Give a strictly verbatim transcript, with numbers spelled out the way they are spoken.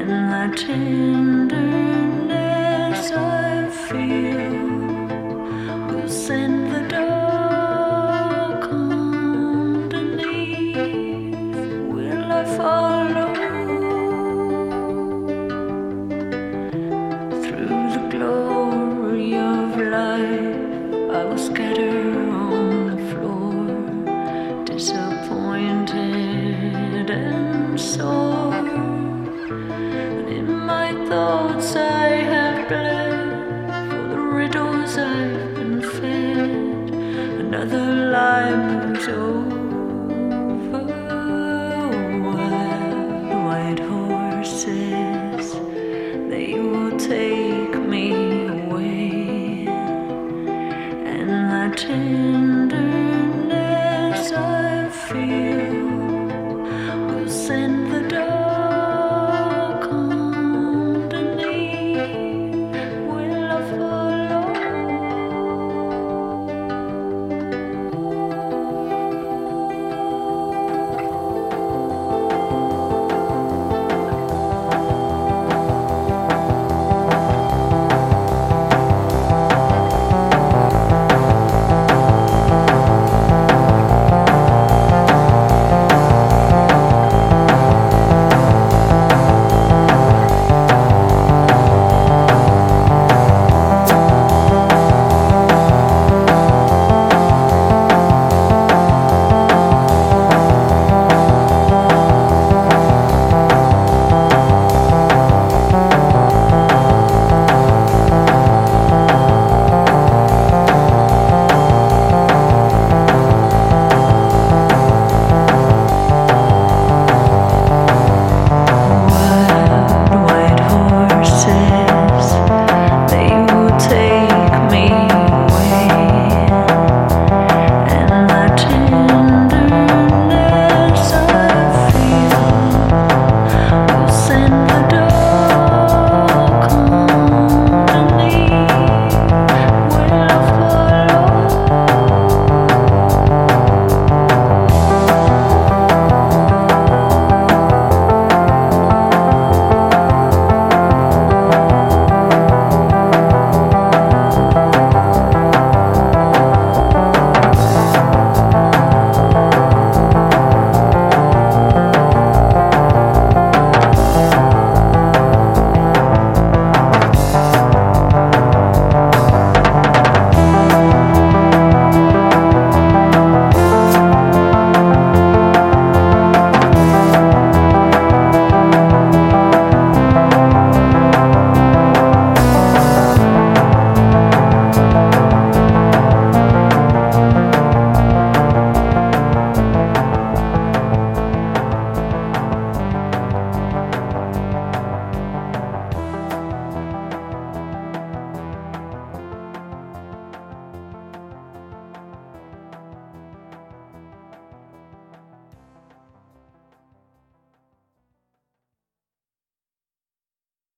in the tenderness I feel will send the dark underneath. Will I follow through the glory of life? I will scatter on the floor, disappointed and sore. And in my thoughts I have bled for the riddles I've been fed. Another lie moves over, wild white horses.